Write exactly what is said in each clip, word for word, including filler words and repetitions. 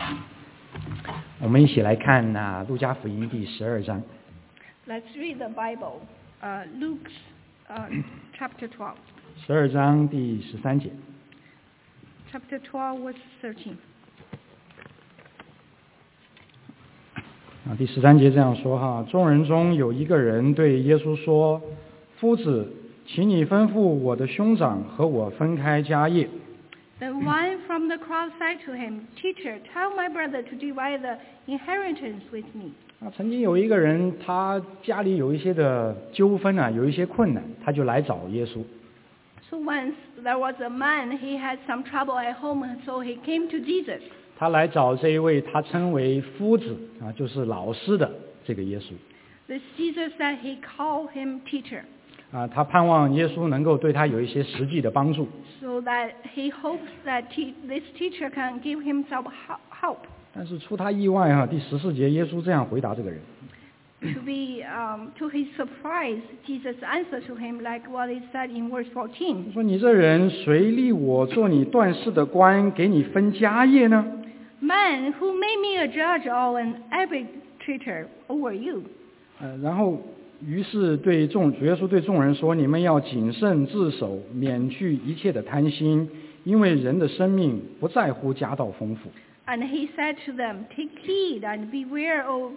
我们一起来看啊，路加福音第十二章。 Let's read the Bible, uh, Luke uh, chapter twelve. 十二章第十三节。 Chapter twelve, verse thirteen. 啊，第十三节这样说哈，众人中有一个人对耶稣说：“夫子，请你吩咐我的兄长和我分开家业。” Then one from the crowd said to him, Teacher, tell my brother to divide the inheritance with me. 啊，曾经有一个人，他家里有一些的纠纷啊，有一些困难，他就来找耶稣。 So once there was a man, he had some trouble at home, so he came to Jesus. 他来找这一位他称为夫子啊，就是老师的这个耶稣。 This Jesus that he called him teacher. 啊，他盼望耶稣能够对他有一些实际的帮助。 So that he hopes that te- this teacher can give him some help. 但是出他意外哈、啊，第十四节耶稣这样回答这个人。 To be, um, to his surprise, Jesus answered to him like what he said in verse fourteen. 说你这人谁立我做你断事的官，给你分家业呢？ Man, who made me a judge or an arbitrator over you? 呃，然后于是对众主耶稣对众人说：你们要谨慎自守，免去一切的贪心，因为人的生命不在乎家道丰富。 And he said to them, Take heed and beware of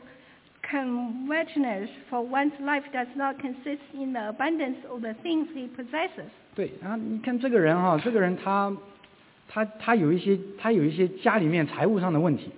covetousness, for one's life does not consist in the abundance of the things he possesses. 对啊，你看这个人哈、啊，这个人他他他有一些他有一些家里面财务上的问题。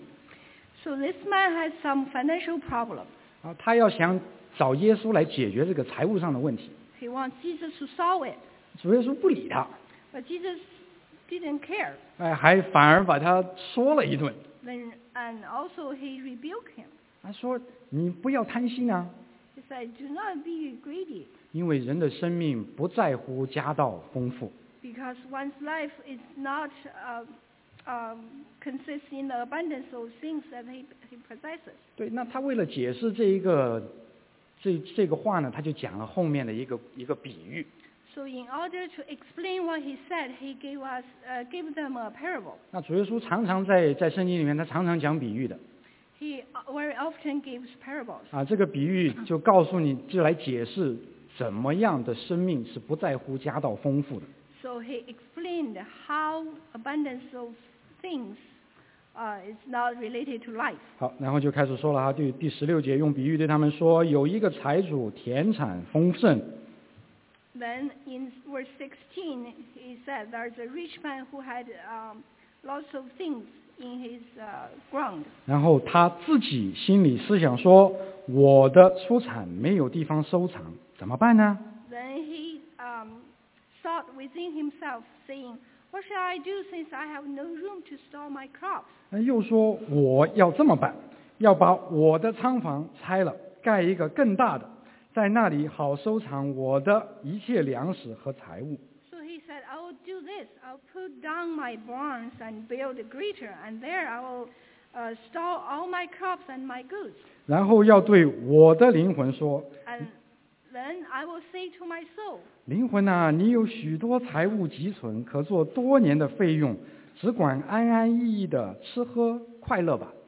So this man has some financial problem. 啊，他要想找耶稣来解决这个财务上的问题。 He wants Jesus to solve it. 主耶稣不理他， But Jesus didn't care. 哎，还反而把他说了一顿。 Then, and also he rebuked him. 他说：“你不要贪心啊， He said, Do not be greedy, 因为人的生命不在乎家道丰富。 because one's life is not uh, um, consists in the abundance of things that he, he possesses. ” 对，那他为了解释这一个这这个话呢，他就讲了后面的一个一个比喻。 So in order to explain what he said, he gave us uh, gave them a parable. 那主耶稣常常在在圣经里面，他常常讲比喻的 He very often gives parables. 啊。这个比喻就告诉你，就来解释怎么样的生命是不在乎家道丰富的。 So he explained how abundance of things uh, is not related to life. 好，然后就开始说了哈，第第十六节用比喻对他们说，有一个财主田产丰盛。 Then in verse sixteen, he said there's a rich man who had um, lots of things in his uh, ground. 然后他自己心里思想说，我的出产没有地方收藏，怎么办呢？ Then he um, thought within himself, saying, What shall I do since I have no room to store my crops? 那又说我要这么办，要把我的仓房拆了，盖一个更大的，在那里好收藏我的一切粮食和财物。 So he said, I will do this. I'll put down my barns and build a greater, and there I will uh, store all my crops and my goods. 然后要对我的灵魂说， And then I will say to my soul, 灵魂啊，你有许多财物积存，可做多年的费用，只管安安逸逸的吃喝快乐吧。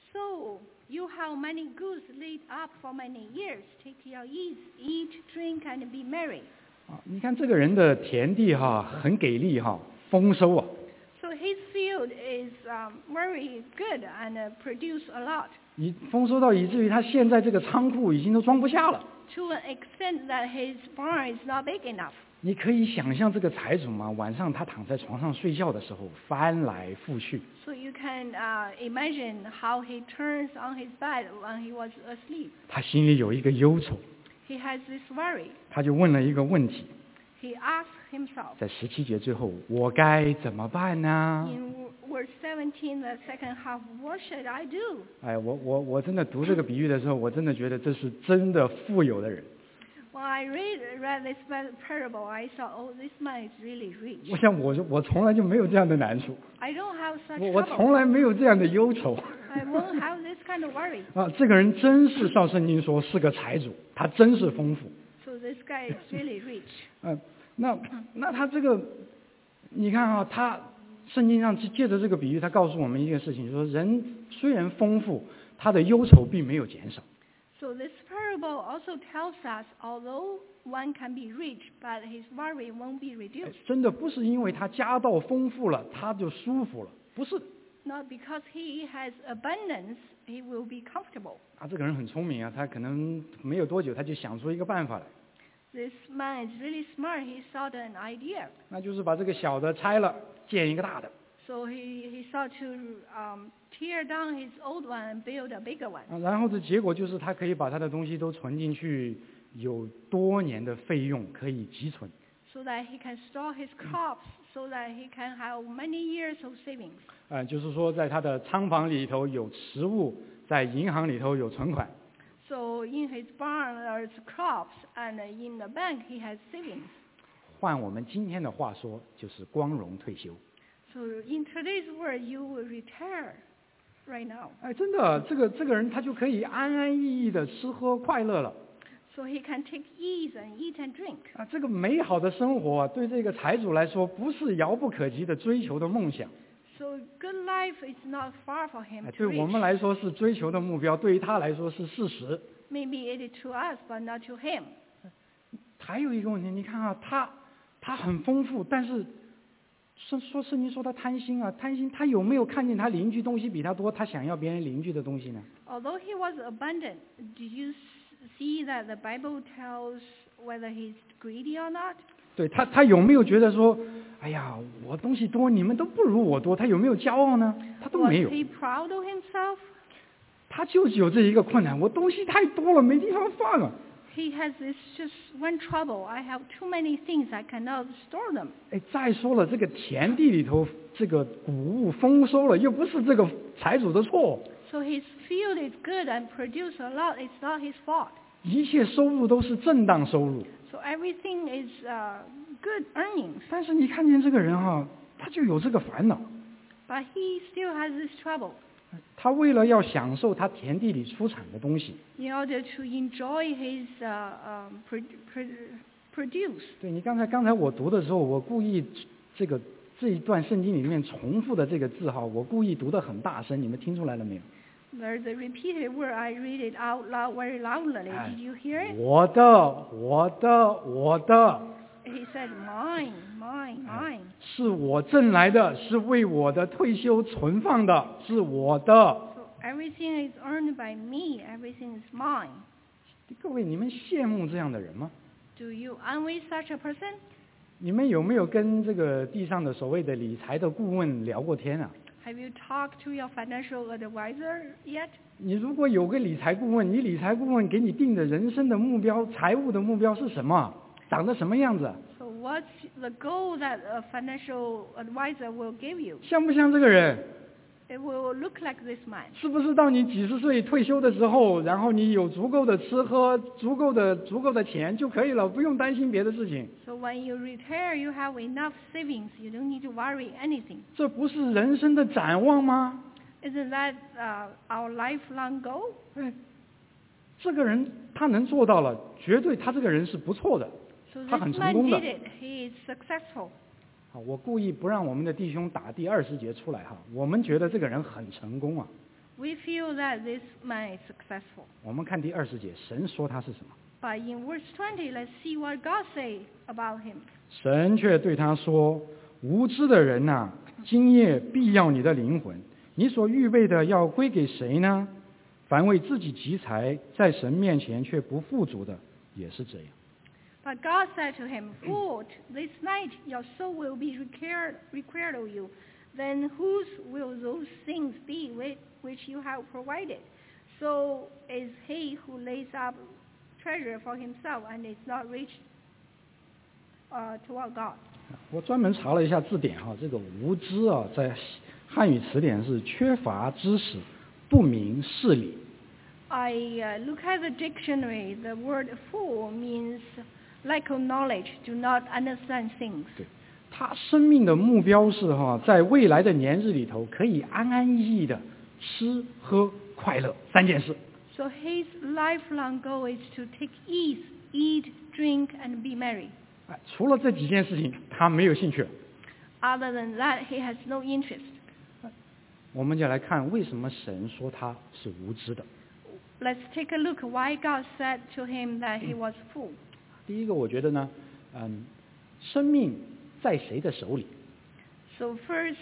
So you have many goods laid up for many years. Take your ease, eat, drink, and be merry. 啊，你看这个人的田地哈，很给力哈，丰收啊。 So his field is um, very good and uh, produce a lot, 以丰收到以至于他现在这个仓库已经都装不下了。 to an extent that his barn is not big enough. 你可以想象这个财主吗？晚上他躺在床上睡觉的时候，翻来覆去。 So you can uh, imagine how he turns on his bed when he was asleep. 他心里有一个忧愁， He has this worry. 他就问了一个问题， He asked himself, 在十七节最后，我该怎么办呢？ in verse seventeen, the second half, what should I do? 哎，我我我真的读这个比喻的时候，我真的觉得这是真的富有的人。 When I read, read this parable, I thought, oh, this man is really 我 rich. 想我我从来就没有这样的难处， I don't have such 我我 trouble. 从来没有这样的忧愁。 I won't have this kind of worry. 啊，这个人真是照圣经说是个财主，他真是丰富。 So this guy is really rich. 嗯、那那他这个，你看啊，他圣经上借着这个比喻，他告诉我们一个事情，说人虽然丰富，他的忧愁并没有减少。 So this parable also tells us, although one can be rich, but his worry won't be reduced. 真的不是因为他家道丰富了，他就舒服了，不是。 Not because he has abundance, he will be comfortable. 啊，这个人很聪明啊，他可能没有多久他就想出一个办法来。 This man is really smart. He thought an idea. 那就是把这个小的拆了，建一个大的。 So he he thought to um, tear down his old one and build a bigger one. 啊，然后的结果就是他可以把他的东西都存进去，有多年的费用可以积存。 So that he can store his crops, so that he can have many years of savings. 呃，就是说在他的仓房里头有食物，在银行里头有存款。 So in his barn there's crops, and in the bank he has savings. 换我们今天的话说，就是光荣退休。 So in today's world, you will retire right now. 哎，真的，这个这个人他就可以安安逸逸的吃喝快乐了。 So he can take ease and eat and drink. 啊，这个美好的生活啊，对这个财主来说不是遥不可及的追求的梦想。 So good life is not far for him 哎， to 对我 reach. 们来说是追求的目标，对于他来说是事实。 Maybe it is to us, but not to him. 还有一个问题，你看啊，他他很丰富，但是说说圣经说他贪心啊，贪心，他有没有看见他邻居东西比他多，他想要别人邻居的东西呢？ Although he was abundant, did you s- see that the Bible tells whether he's greedy or not? 对他，他有没有觉得说，哎呀，我东西多，你们都不如我多？他有没有骄傲呢？他都 Was 没有。 he proud of himself? 他就是有这一个困难，我东西太多了，没地方放啊。 He has this just one trouble. I have too many things. I cannot store them. 哎，再说了，这个田地里头这个谷物丰收了，又不是这个财主的错， So his field is good and produce a lot. It's not his fault. 一切收入都是正当收入。 So everything is uh, good earnings. 但是你看见这个人哈、他就有这个烦恼， But he still has this trouble. 他为了要享受他田地里出产的东西， In order to enjoy his uh, um, pro- pro- produce. 对你刚才刚才我读的时候，我故意这个这一段圣经里面重复的这个字哈，我故意读得很大声，你们听出来了没有？ There's a repeated word. I read it out loud very loudly. Ah. Did you hear it? 我的，我的，我的， He said, mine, mine, mine. 是我挣来的，是为我的退休存放的，是我的。 So everything is earned by me. Everything is mine. 各位，你们羡慕这样的人吗？ Do you envy such a person? 你们有没有跟这个地上的所谓的理财的顾问聊过天啊？ Have you talked to your financial advisor yet? 你如果有个理财顾问，你理财顾问给你定的人生的目标、财务的目标是什么？长得什么样子？ So what's the goal that a financial advisor will give you? 像不像这个人？ It will look like this man. 是不是到你几十岁退休的时候，然后你有足够的吃喝、足够的足够的钱就可以了，不用担心别的事情？ So when you retire, you have enough savings. You don't need to worry anything. 这不是人生的展望吗？ Isn't that uh, our lifelong goal? 哎，这个人他能做到了，绝对他这个人是不错的， So 他 this 很成 man 功的 did。it. He is successful. 好，我故意不让我们的弟兄打第二十节出来哈，我们觉得这个人很成功啊。 We feel that this man is successful. 我们看第二十节，神说他是什么？ But in verse twenty, let's see what God say about him. 神却对他说：“无知的人呐、今夜必要你的灵魂，你所预备的要归给谁呢？凡为自己积财，在神面前却不富足的，也是这样。” But God said to him, Fool, this night your soul will be required, required of you. Then whose will those things be which, which you have provided? So is he who lays up treasure for himself and is not rich uh, toward God. 我专门查了一下字典哈，这个无知啊，在汉语词典是缺乏知识、不明事理。 I uh, look at the dictionary. The word fool means lack of knowledge, do not understand things. 对，他生命的目标是哈，在未来的年日里头，可以安安逸逸的吃喝快乐三件事。 So his lifelong goal is to take ease, eat, drink, and be merry. 哎，除了这几件事情，他没有兴趣了。 Other than that, he has no interest. 我们就来看为什么神说他是无知的。 Let's take a look why God said to him that he was a fool. 第一个，我觉得呢，嗯，生命在谁的手里？ So first,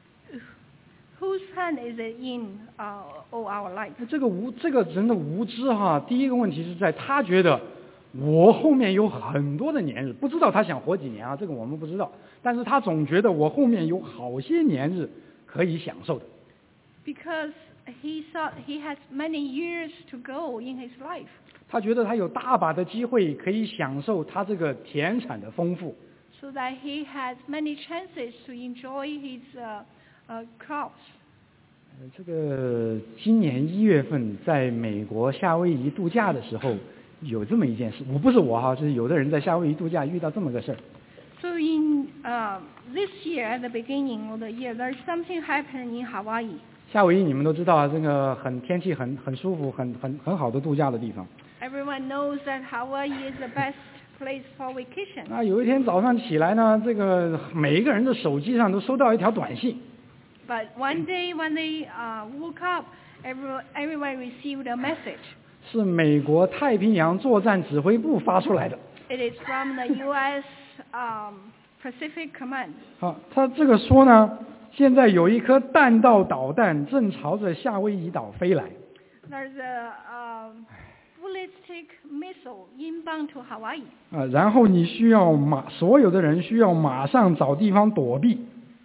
whose hand is it in uh, all our life? 这个无这个人的无知哈，第一个问题是在他觉得我后面有很多的年日，不知道他想活几年啊，这个我们不知道，但是他总觉得我后面有好些年日可以享受的。 Because he thought he has many years to go in his life. 他觉得他有大把的机会可以享受他这个田产的丰富。 So that he has many chances to enjoy his uh, uh, crops. 呃这个今年一月份在美国夏威夷度假的时候，有这么一件事，我不是我哈，是有的人在夏威夷度假遇到这么个事儿。 So in uh, this year, at the beginning of the year, there's something happened in Hawaii. 夏威夷你们都知道啊，这个很天气很很舒服，很很很好的度假的地方。 Everyone knows that Hawaii is the best place for vacation. 那有一天早上起来呢，这个每一个人的手机上都收到一条短信。 But one day when they uh, woke up, everyone, everyone received a message. 是美国太平洋作战指挥部发出来的。 It is from the U S um, Pacific Command. 好，他这个说呢，现在有一颗弹道导弹正朝着夏威夷岛飞来。 There's a um, ballistic missile inbound to Hawaii. 啊，然后你需要马，所有的人需要马上找地方躲避。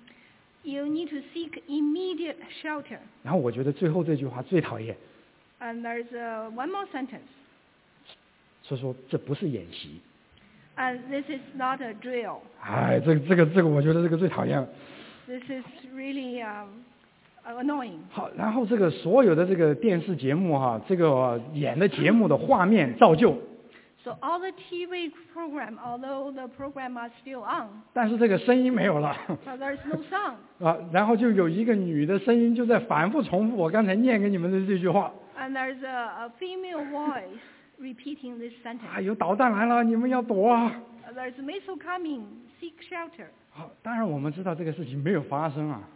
You need to seek immediate shelter. 然后我觉得最后这句话最讨厌， And there's uh, one more sentence. 是说这不是演习。 And this is not a drill. 哎，这个这个这个，我觉得这个最讨厌了。 This is really um, annoying. 好，然后这个所有的这个电视节目哈、这个演的节目的画面照旧， So all the T V program, although the program are still on, 但是这个声音没有了。 but there's no sound. 啊，然后就有一个女的声音就在反复重复我刚才念给你们的这句话。 And there's a, a female voice repeating this 啊， sentence. 有导弹来了，你们要躲啊！ There's a missile coming. Seek shelter. 好，当然我们知道这个事情没有发生啊。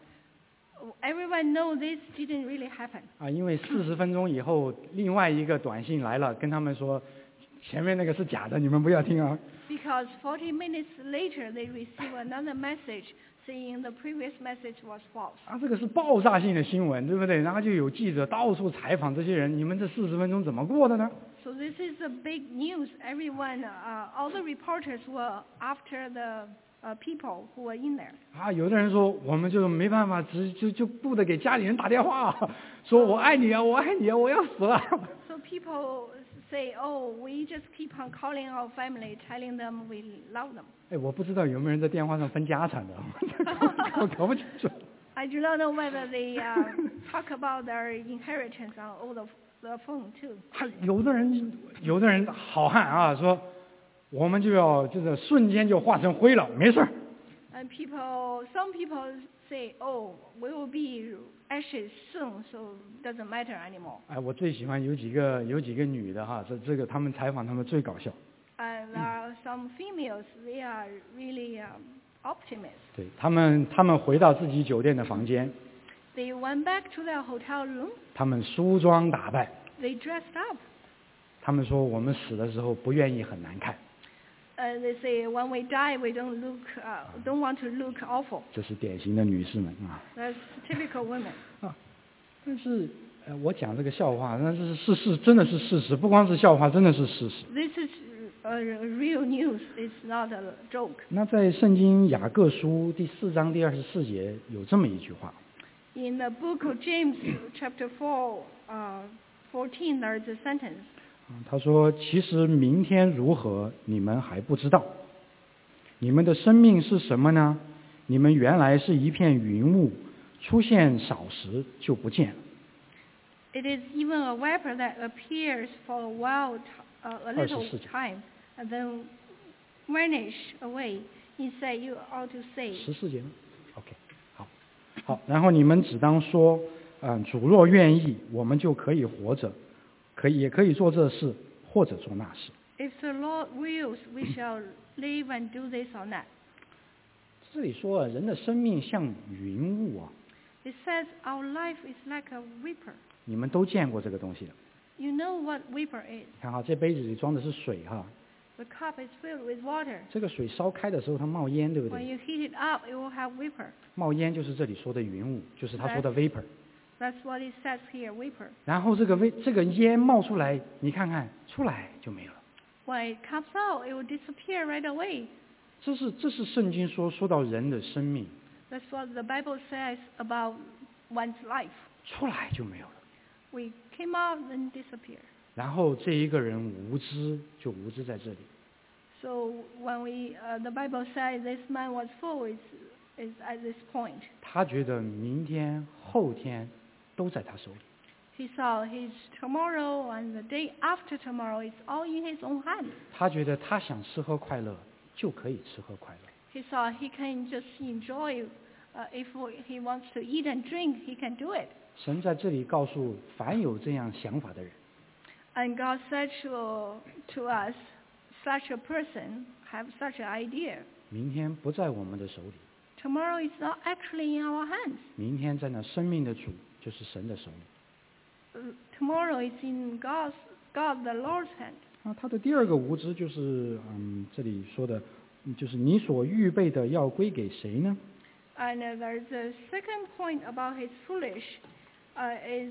Everyone knows this didn't really happen. 啊，因为四十分钟以后，另外一个短信来了，跟他们说，前面那个是假的，你们不要听啊。 Because forty minutes later, they receive another message saying the previous message was false. 啊，这个是爆炸性的新闻，对不对？然后就有记者到处采访这些人，你们这四十分钟怎么过的呢？ So this is a big news. Everyone, uh, all the reporters were after the uh, people who were in there. 啊，有的人说我们就没办法，只就就不得给家里人打电话，说我爱你啊，我爱你啊，我要死了。 So people say, oh, we just keep on calling our family, telling them we love them. 哎，我不知道有没有人在电话上分家产的，我搞不清楚。 I do not know whether they uh, talk about their inheritance on all the, the phone too. 还有的人，有的人好汉啊，说我们就要就是瞬间就化成灰了，没事儿。 And people, some people say, oh, we will be ashes soon, so doesn't matter anymore. 哎，我最喜欢有几个有几个女的哈，这这个他们采访他们最搞笑。 And there are some females, they are really um, optimists. 对他们，他们回到自己酒店的房间， They went back to their hotel room, 他们梳妆打扮， they dressed up. 他们说我们死的时候不愿意很难看， And they say, when we die, we don't look, uh, don't want to look awful. 这是典型的女士们啊。 That's typical women. 啊，但是呃，我讲这个笑话，那是事实，真的是事实，不光是笑话，真的是事实。 This is uh, real news. It's not a joke. 那在圣经雅各书第四章第二十四节有这么一句话， In the book of James, chapter four, uh, fourteen, there's a sentence. 啊他说：“其实明天如何，你们还不知道。你们的生命是什么呢？你们原来是一片云雾，出现少时就不见了。” It is even a vapor that appears for a while, t- uh, a little 二十四节。 time, and then vanish away. Instead, you ought to say, 十四节吗 ？OK， 好，好。然后你们只当说，嗯，主若愿意，我们就可以活着，可以也可以做这事，或者做那事。 if the Lord wills, we shall live and do this or that. 这里说啊，人的生命像云雾啊， It says our life is like a vapor. 你们都见过这个东西的。 You know what vapor is. 看哈，这杯子里装的是水哈， The cup is filled with water. 这个水烧开的时候它冒烟，对不 When 对？ you heat it up, it will have vapor. 冒烟就是这里说的云雾，就是他说的 vapor。 That's what it says here, vapor. 然后这个 v 这个烟冒出来，你看看出来就没了。 When it comes out, it will disappear right away. 这是这是圣经说说到人的生命 That's what the Bible says about one's life. 出来就没有了。 We came out and disappeared. 然后这一个人无知就无知在这里。 So when we, uh, the Bible says this man was full, is is at this point. 他觉得明天后天都在他手里。 He saw his tomorrow and the day after tomorrow is all in his own hands. 他觉得他想吃喝快乐就可以吃喝快乐。 He saw he can just enjoy. Uh, if he wants to eat and drink, he can do it. 神在这里告诉凡有这样想法的人， And God said to to us, such a person have such an idea. 明天不在我们的手里， Tomorrow is not actually in our hands. 明天在那生命的主就是神的手里。 Uh, Tomorrow is in God's God the Lord's hand. 啊，他的第二个无知就是，嗯，这里说的，嗯就是你所预备的要归给谁呢？ And uh, there's a second point about his foolish, uh, is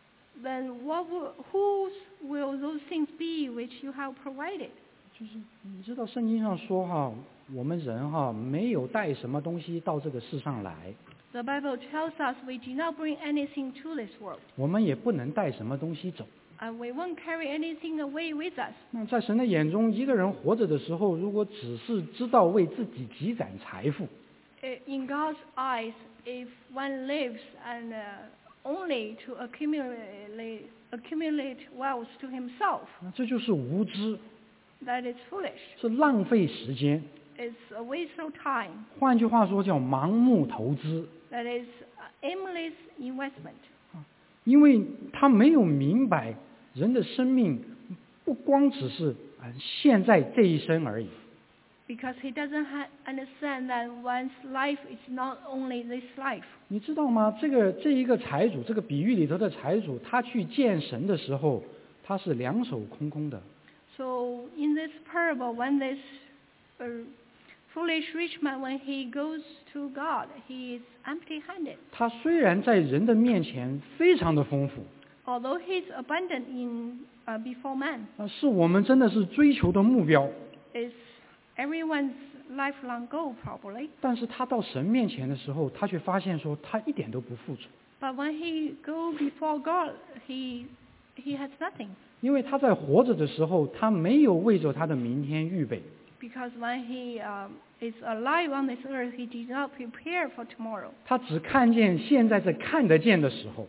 then what will, whose will those things be which you have provided? 就是你知道圣经上说哈，我们人哈没有带什么东西到这个世上来， The Bible tells us we do not bring anything to this world, 我们也不能带什么东西走。 and we won't carry anything away with us. 那在神的眼中，一个人活着的时候，如果只是知道为自己积攒财富， I- In God's eyes, if one lives and uh, only to accumulate accumulate wealth to himself, 那这就是无知， that is foolish. 是浪费时间。 It's a waste of time. 换句话说，叫盲目投资， That is uh, aimless investment. 因为他没有明白人的生命不光只是啊现在这一生而已。 Because he doesn't ha- understand that one's life is not only this life. 你知道吗？这个这一个财主，这个比喻里头的财主，他去见神的时候，他是两手空空的。 So in this parable, when this uh, foolish rich man, when he goes to God, he is empty-handed. 他虽然在人的面前非常的丰富， Although he is abundant in uh, before man, 啊，是我们真的是追求的目标。 is everyone's lifelong goal probably. 但是他到神面前的时候，他却发现说他一点都不富足， But when he go before God, he he has nothing. 因为他在活着的时候，他没有为着他的明天预备。 Because when he um, is alive on this earth, he did not prepare for tomorrow. 他只看见现在在看得见的时候。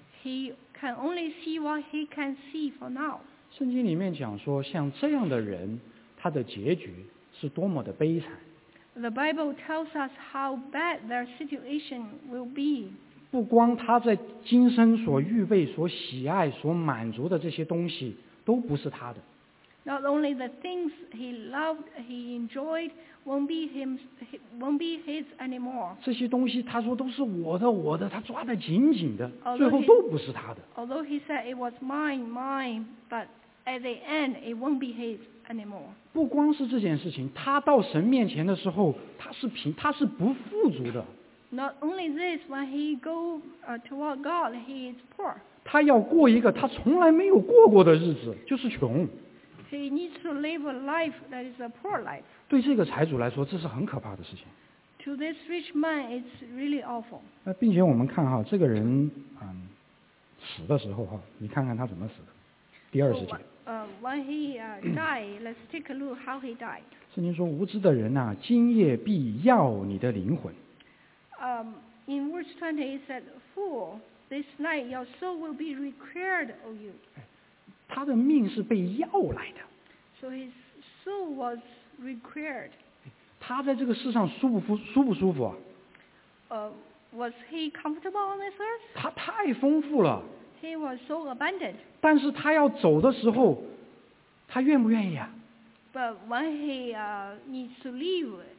He can only see what he can see for now. 圣经里面讲说，像这样的人，他的结局是多么的悲惨。 The Bible tells us how bad their situation will be. 不光他在今生所预备、所喜爱、所满足的这些东西，都不是他的。 Not only the things he loved, he enjoyed, won't be him, won't be his anymore. 这些东西，他说都是我的，我的，他抓得紧紧的， Although 最后 he- 都不是他的。 Although he said it was mine, mine, but at the end it won't be his anymore. 不光是这件事情，他到神面前的时候，他是贫，他是不富足的。 Not only this, when he go uh, toward God, he is poor. 他要过一个他从来没有过过的日子，就是穷。 He needs to live a life that is a poor life. 对这个财主来说，这是很可怕的事情。 To this rich man, it's really awful. 那并且我们看哈，这个人嗯死的时候哈，你看看他怎么死的。第二 So, 十节， uh, when he uh, died, let's take a look how he died. 圣经说无知的人呐、今夜必要你的灵魂。 Um, in verse twenty, it said, "Fool, this night your soul will be required of you." 他的命是被要来的。 So his soul was required. 他在这个世上舒不舒舒不舒服啊？ Uh, was he comfortable on this earth? 他太丰富了， He was so abundant. 但是他要走的时候，他愿不愿意啊？ But when he uh, needs to leave,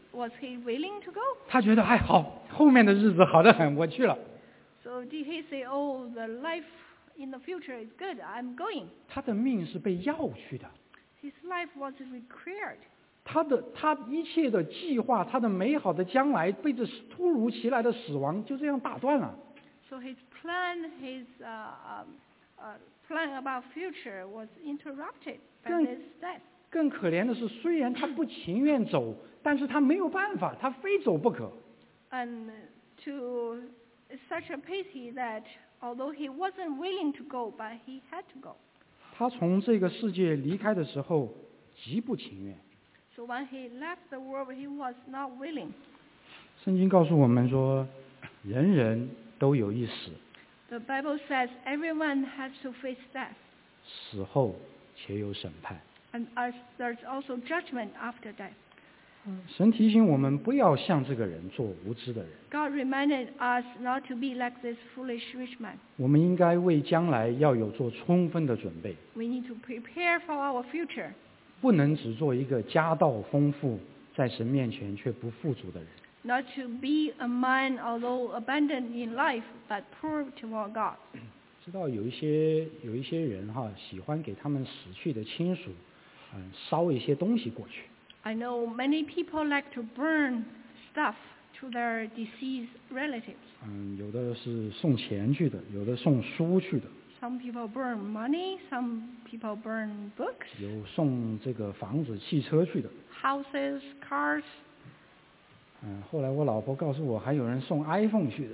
Was he willing to go? 他觉得哎好，后面的日子好得很，我去了。 So did he say, "Oh, the life in the future is good. I'm going"? 他的命是被要去的， His life was required. 他的他一切的计划，他的美好的将来被这突如其来的死亡就这样打断了。 So his plan, his uh, um, uh, plan about future was interrupted by 更 this death. 更可怜的是，虽然他不情愿走，但是他没有办法，他非走不可。 And to it's such a pity that although he wasn't willing to go, but he had to go. 他从这个世界离开的时候，极不情愿。 So when he left the world, he was not willing. 圣经告诉我们说，人人都有一死， The Bible says everyone has to face death, 死后且有审判。 and as there's also judgment after death. 神提醒我们不要像这个人做无知的人， God reminded us not to be like this foolish rich man. 我们应该为将来要有做充分的准备， We need to prepare for our future, 不能只做一个家道丰富，在神面前却不富足的人。 not to be a man although abundant in life, but poor toward God. 知道有一些有一些人哈，喜欢给他们死去的亲属，嗯，烧一些东西过去。 I know many people like to burn stuff to their deceased relatives. 嗯，有的是送钱去的，有的送书去的， Some people burn money, some people burn books, 有送这个房子、汽车去的。 houses, cars. 嗯，后来我老婆告诉我，还有人送 iPhone 去的。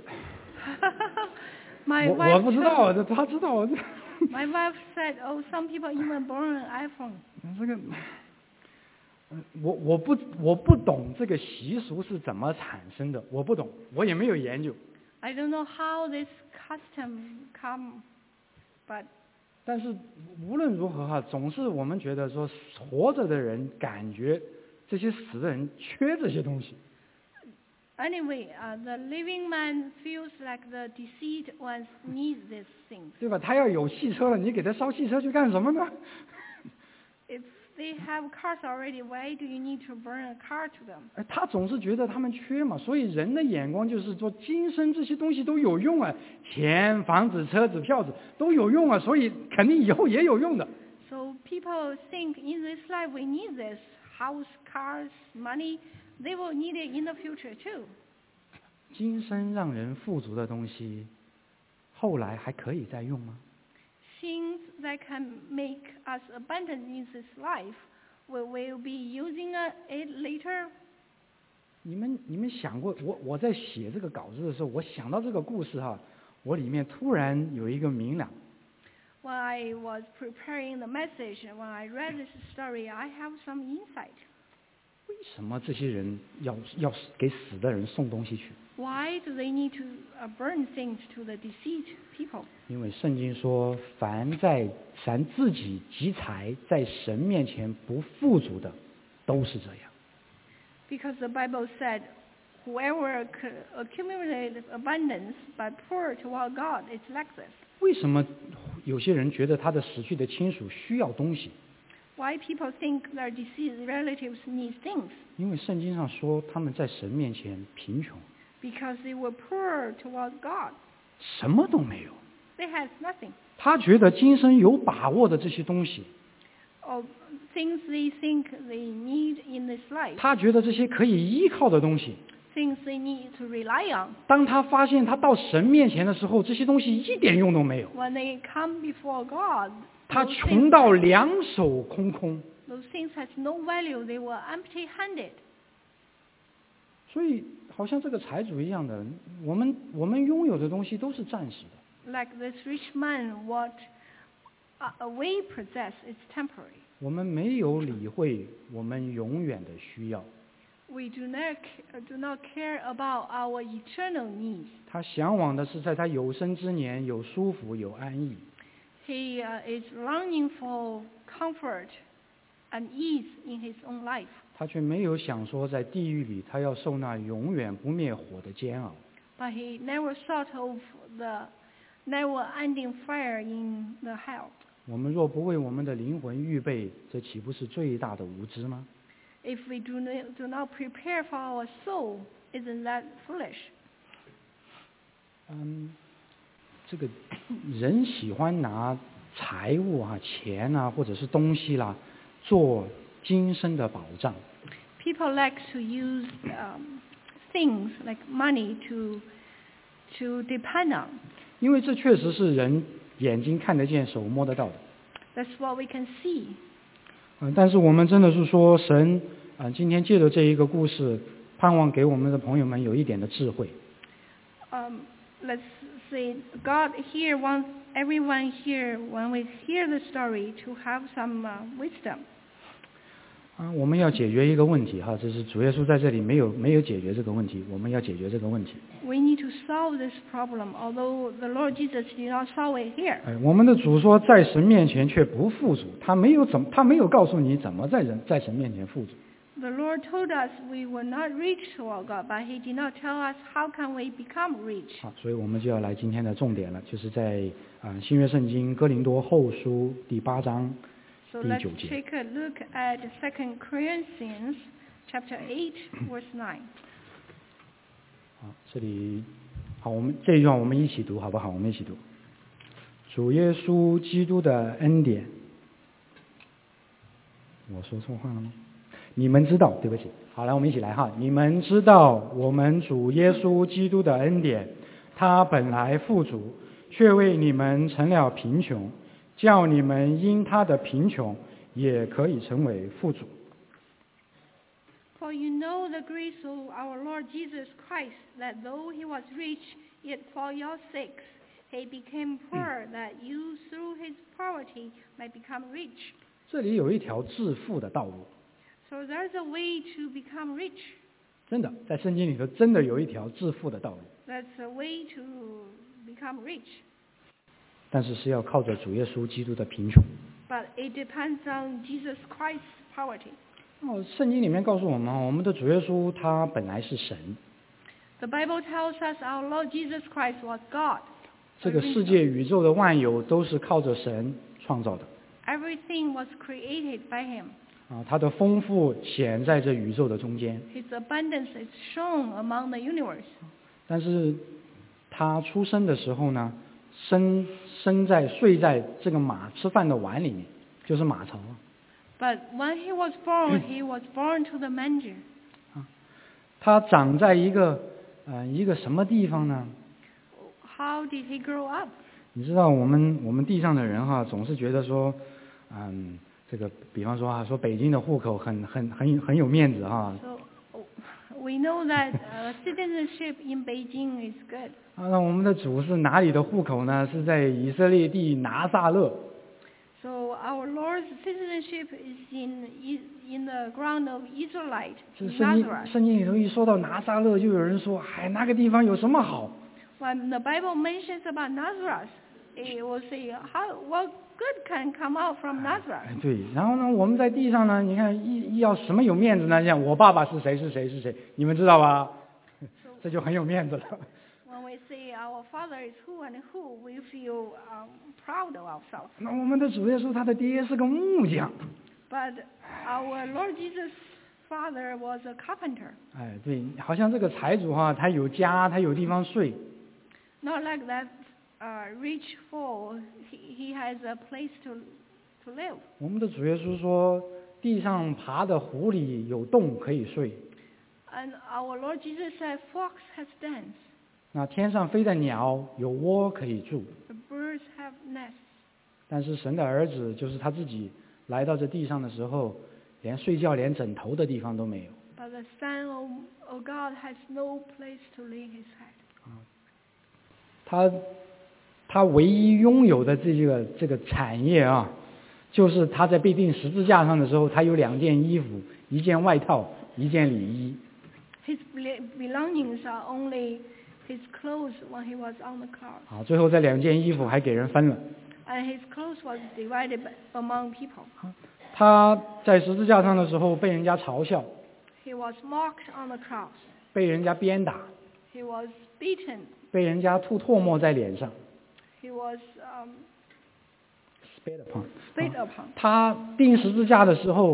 My 我 wife 我不知道，这他知道。这 My wife said, "Oh, some people even burn an iPhone." 这个，嗯我我不我不懂这个习俗是怎么产生的，我不懂，我也没有研究。 I don't know how this custom come, but 但是无论如何哈，总是我们觉得说，活着的人感觉这些死的人缺这些东西。 anyway, uh, the living man feels like the deceased ones need these things. 对吧？他要有汽车了，你给他烧汽车去干什么呢？ If they have cars already, why do you need to burn a car to them? 哎，他总是觉得他们缺嘛，所以人的眼光就是说，今生这些东西都有用啊，钱、房子、车子、票子都有用啊，所以肯定以后也有用的。 So people think in this life we need this house, cars, money. They will need it in the future too. 今生让人富足的东西，后来还可以再用吗？ Things that can make us abundant in this life, will we be using it later? 你们你们想过，我我在写这个稿子的时候，我想到这个故事哈，我里面突然有一个明了。 When I was preparing the message, when I read this story, I have some insight. 为什么这些人要要给死的人送东西去？ Why do they need to uh, burn things to the deceased people? 因为圣经说，凡在凡自己积财，在神面前不富足的，都是这样。 Because the Bible said, whoever acc- accumulated abundance but poor toward God is like this. 为什么有些人觉得他的死去的亲属需要东西？ Why people think their deceased relatives need things? 因为圣经上说他们在神面前贫穷， Because they were poor toward God. 什么都没有。 They had nothing. 他觉得今生有把握的这些东西， Or things they think they need in this life. 他觉得这些可以依靠的东西， Things they need to rely on. 当他发现他到神面前的时候，这些东西一点用都没有， When they come before God, 他 those 穷 things, 到两手空空。 those things has no value. They were empty-handed. 所以，好像这个财主一样的，我们我们拥有的东西都是暂时的， Like this rich man, what uh, we possess is temporary. 我们没有理会我们永远的需要。 We do not c- do not care about our eternal needs. 他向往的是在他有生之年有舒服有安逸， He uh, is longing for comfort and ease in his own life. 他却没有想说在地狱里他要受那永远不灭火的煎熬。 But he never thought of the never-ending fire in the hell. 我们若不为我们的灵魂预备，这岂不是最大的无知吗？ If we do not, do not prepare for our soul, isn't that foolish? 嗯，这个人喜欢拿财物啊、钱啊，或者是东西啦，做今生的保障。 People like to use um, things like money to to depend on. 因为这确实是人眼睛看得见、手摸得到的。 That's what we can see. 嗯，但是我们真的是说，神啊、呃，今天借着这一个故事，盼望给我们的朋友们有一点的智慧。 Um, let's say God here wants everyone here, when we hear the story, to have some uh, wisdom. 啊，我们要解决一个问题哈，这是主耶稣在这里没有没有解决这个问题，我们要解决这个问题。 We need to solve this problem, although the Lord Jesus did not solve it here. 哎，我们的主说，在神面前却不富足，他没有怎他没有告诉你怎么在人在神面前富足。 The Lord told us we were not rich to our God, but He did not tell us how can we become rich. 好，所以我们就要来今天的重点了，就是在啊、呃、新约圣经哥林多后书第八章 So 第 let's 九节。 take a look at Second Corinthians chapter eight, verse nine. 好，这里好，我们这一段我们一起读好不好？我们一起读。主耶稣基督的恩典，我说错话了吗？你们知道，对不起。好，来我们一起来哈。你们知道我们主耶稣基督的恩典，他本来富足，却为你们成了贫穷，叫你们因他的贫穷也可以成为富足。 For you know the grace of our Lord Jesus Christ, that though he was rich, yet for your sakes he became poor, that you through his poverty might become rich. 这里有一条致富的道路， So there's a way to become rich. 真的，在圣经里头真的有一条致富的道路， That's a way to become rich. 但是是要靠着主耶稣基督的贫穷。 But it depends on Jesus Christ's poverty. 哦，圣经里面告诉我们，我们的主耶稣他本来是神， The Bible tells us our Lord Jesus Christ was God. 这个世界宇宙的万有都是靠着神创造的。 Everything was created by him. 啊，他的丰富显在这宇宙的中间， His abundance is shown among the universe. 但是他出生的时候呢，生生在睡在这个马吃饭的碗里面，就是马槽。 But when he was born, he was born to the manger. 他长在一个呃一个什么地方呢？ How did he grow up? 你知道我们我们地上的人哈，总是觉得说，嗯，这个比方说啊，说北京的户口很很很很有面子哈。 So we know that uh, citizenship in Beijing is good. 啊，那我们的主是哪里的户口呢？是在以色列地拿撒勒。 So our Lord's citizenship is in in the ground of Israelite, 这 in 圣经 Nazareth. 圣经里头一说到拿撒勒，就有人说，哎，那个地方有什么好？ When the Bible mentions about Nazareth, it will say, how, what good can come out from 哎 Nazareth? 对，然后呢，我们在地上呢，你看一一要什么有面子呢？像我爸爸是谁是谁是谁，你们知道吧？这就很有面子了。 When we say our Father is who and who, we feel um, proud of ourselves. 那我们的主耶稣他的爹是个木匠。 But our Lord Jesus' father was a carpenter. 哎，对，好像这个财主哈、他有家，他有地方睡。 Not like that uh, rich fool, he, he has a place to, to live. 我们的主耶稣说，地上爬的狐狸有洞可以睡， And our Lord Jesus said, fox has dens, 那天上飞的鸟有窝可以住。 the birds have nests. 但是神的儿子就是他自己来到这地上的时候，连睡觉、连枕头的地方都没有。 But the Son of, of God has no place to lay his head. 他他唯一拥有的这个这个产业啊，就是他在被钉十字架上的时候，他有两件衣服，一件外套，一件里衣。 His bel- belongings are only his clothes when he was on the cross. 啊，最后这两件衣服还给人分了。 And his clothes was divided by- among people. 他在十字架上的时候被人家嘲笑， He was mocked on the cross. 被人家鞭打， He was beaten. 被人家吐唾沫在脸上。 He was um, spit upon spit upon. 他钉十字架的时候，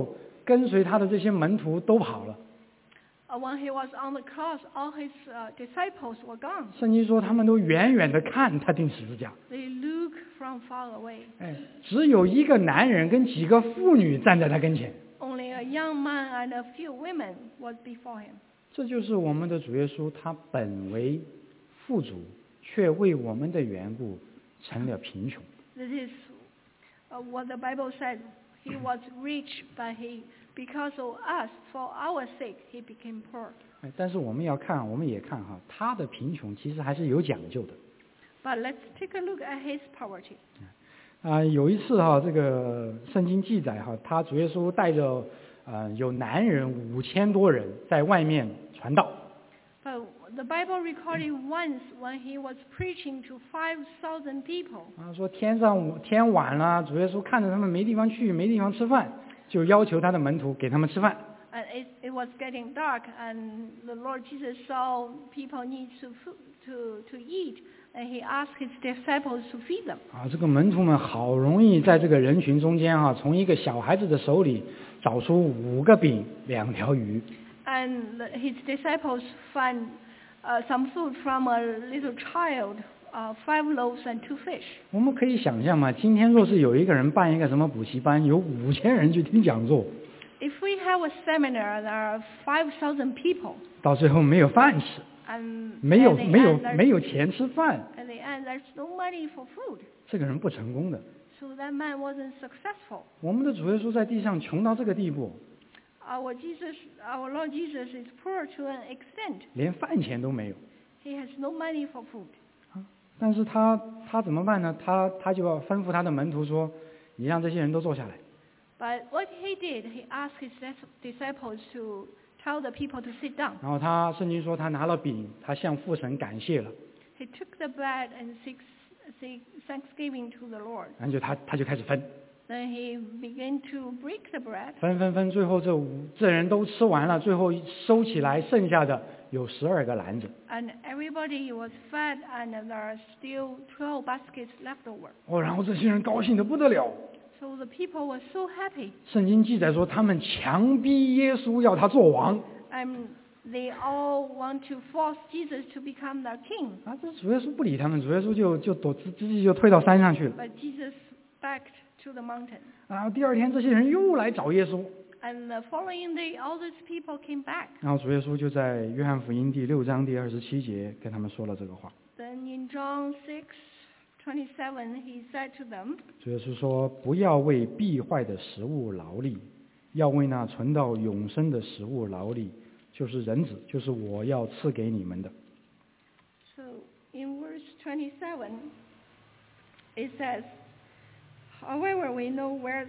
跟随他的这些门徒都跑了。 Uh, when he was on the cross, all his uh, disciples were gone. 圣经说他们都远远的看他钉十字架。 They look from far away. 哎，只有一个男人跟几个妇女站在他跟前。 Only a young man and a few women was before him. 这就是我们的主耶稣，他本为富足，却为我们的缘故成了贫穷。 This is uh, what the Bible said. He was rich, but he, because of us, for our sake, he became poor. 哎，但是我们要看，我们也看哈，他的贫穷其实还是有讲究的。 But let's take a look at his poverty. 啊、有一次哈，这个圣经记载哈，他主耶稣带着呃有男人五千多人在外面传道。 But the Bible recorded once when he was preaching to five thousand people. 啊，说天上天晚了，主耶稣看着他们没地方去，没地方吃饭，就要求他的门徒给他们吃饭。 And it, it was getting dark, and the Lord Jesus saw people need to food, to to eat, and he asked his disciples to feed them. 啊，这个门徒们好容易在这个人群中间啊，从一个小孩子的手里找出五个饼、两条鱼。 And the, his disciples found uh, some food from a little child, uh, five loaves and two fish. 我们可以想象嘛，今天若是有一个人办一个什么补习班，有五千人去听讲座。 If we have a seminar, there are five thousand people. 到最后没有饭吃， And 没有 at the 没有 end, there's- 没有钱吃饭， At the end, there's no money for food. 这个人不成功的。 So that man wasn't successful. 我们的主耶稣在地上穷到这个地步， Our Jesus, our Lord Jesus is poor to an extent. 连饭钱都没有。 He has no money for food. 但是他他怎么办呢？他他就要吩咐他的门徒说：“你让这些人都坐下来。” But what he did, he asked his dis- disciples to tell the people to sit down. 然后他圣经说他拿了饼，他向父神感谢了， He took the bread and said said thanksgiving to the Lord. 然后就他他就开始分， Then he began to break the bread. 分分分，最后这五这人都吃完了，最后收起来，剩下的有十二个篮子。 And everybody was fed, and there are still twelve baskets left over. 哦，然后这些人高兴得不得了。 So the people were so happy. 圣经记载说，他们强逼耶稣要他做王。 And they all want to force Jesus to become their king. 啊，这主耶稣不理他们，主耶稣就就躲自自己就退到山上去了。 But Jesus backed to the mountain. 然后第二天，这些人又来找耶稣， And the following day, all these people came back. 然后主耶稣就在约翰福音第六章第二十七节跟他们说了这个话。 Then in John six twenty-seven, he said to them, 主耶稣说：“不要为必坏的食物劳力，要为那存到永生的食物劳力，就是人子，就是我要赐给你们的。” so in verse twenty-seven, it says, however, we know where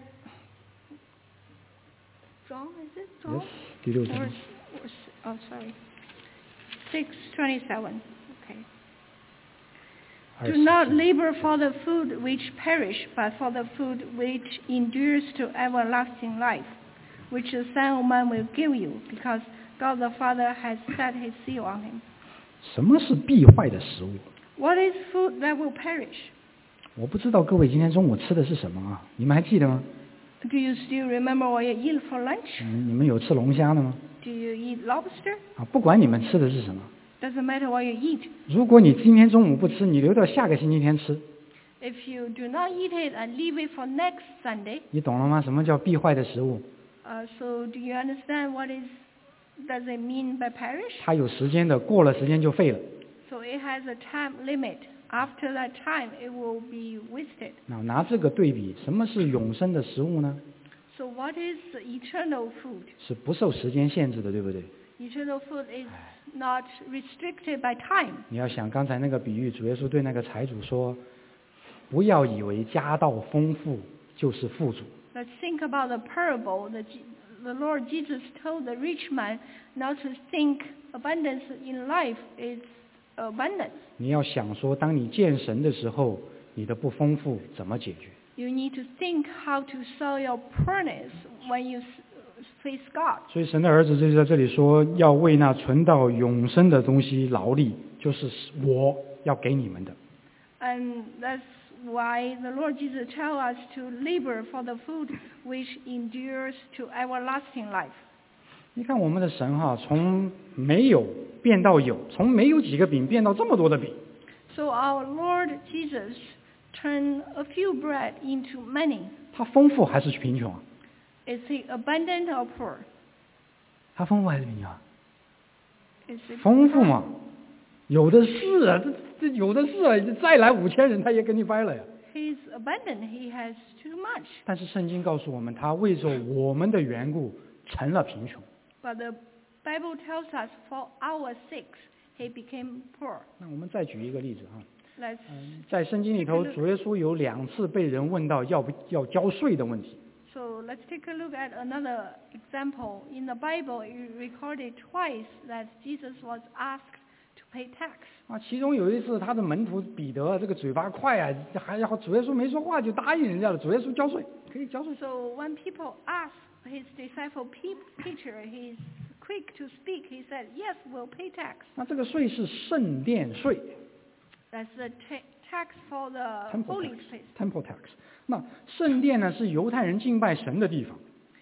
John, is it John? Yes，第六章 Or, or, oh, sorry. six twenty-seven. Okay. 二 Do 十 not 节 labor for the food which perish, but for the food which endures to everlasting life, which the Son of Man will give you, because God the Father has set his seal on him. 什么是必坏的食物？ What is food that will perish? 我不知道各位今天中午吃的是什么啊？你们还记得吗？ Do you still remember what you eat for lunch? 嗯，你们有吃龙虾的吗？ Do you eat lobster? 啊，不管你们吃的是什么， Doesn't matter what you eat. 如果你今天中午不吃，你留到下个星期天吃， If you do not eat it and leave it for next Sunday, 你懂了吗？什么叫必坏的食物？ uh, so do you understand what is does it mean by perish? 它有时间的，过了时间就废了。 So it has a time limit. After that time, it will be wasted. 那拿这个对比，什么是永生的食物呢？ So what is eternal food? 是不受时间限制的，对不对？ Eternal food is not restricted by time. 你要想刚才那个比喻，主耶稣对那个财主说：“不要以为家道丰富就是富足。 Let's think about the parable. The, the Lord Jesus told the rich man not to think abundance in life is abundance. 你要想说，当你见神的时候，你的不丰富怎么解决？ You need to think how to solve your poorness when you s- face God. 所以神的儿子就在这里说，要为那存到永生的东西劳力，就是我要给你们的。 And that's why the Lord Jesus tells us to labor for the food which endures to everlasting life. 你看我们的神哈，从没有变到有，从没有几个饼变到这么多的饼。 So our Lord Jesus turned a few bread into many. 他丰富还是贫穷啊？ Is he abundant or poor? 他丰富还是贫穷啊？ Is it 丰富嘛，有的是啊，这这有的是啊，再来五千人他也给你掰了呀。 He's abundant. He has too much. 但是圣经告诉我们，他为着我们的缘故成了贫穷。 But the Bible tells us for our sakes, he became poor. 那我们再举一个例子啊， Let's 在圣经里头，主耶稣有两次被人问到要不要交税的问题。 So let's take a look at another example. In the Bible, it recorded twice that Jesus was asked to pay tax. 啊，其中有一次，他的门徒彼得这个嘴巴快啊，还要主耶稣没说话就答应人家了，主耶稣交税可以交税。 So when people asked his disciple Pe- Peter, he's quick to speak. He said, "Yes, we'll pay tax." 那这个税是圣殿税 That's the ta- tax for the （temple holy tax）。 place. temple tax。那圣殿呢是犹太人敬拜神的地方，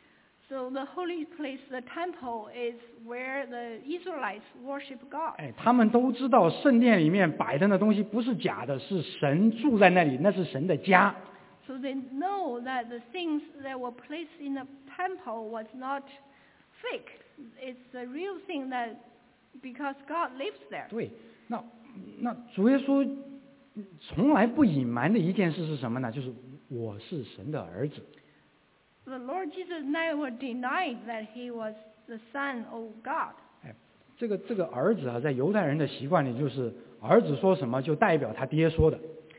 So the holy place, the temple, is where the Israelites worship God. 哎，他们都知道圣殿里面摆的那东西不是假的，是神住在那里，那是神的家。 So they know that the things that were placed in the temple was not fake. It's the real thing that because God lives there. 对，那那主耶稣从来不隐瞒的一件事是什么呢？就是我是神的儿子。 The Lord Jesus never denied that he was the Son of God. 哎，这个这个儿子啊，在犹太人的习惯里，就是儿子说什么就代表他爹说的。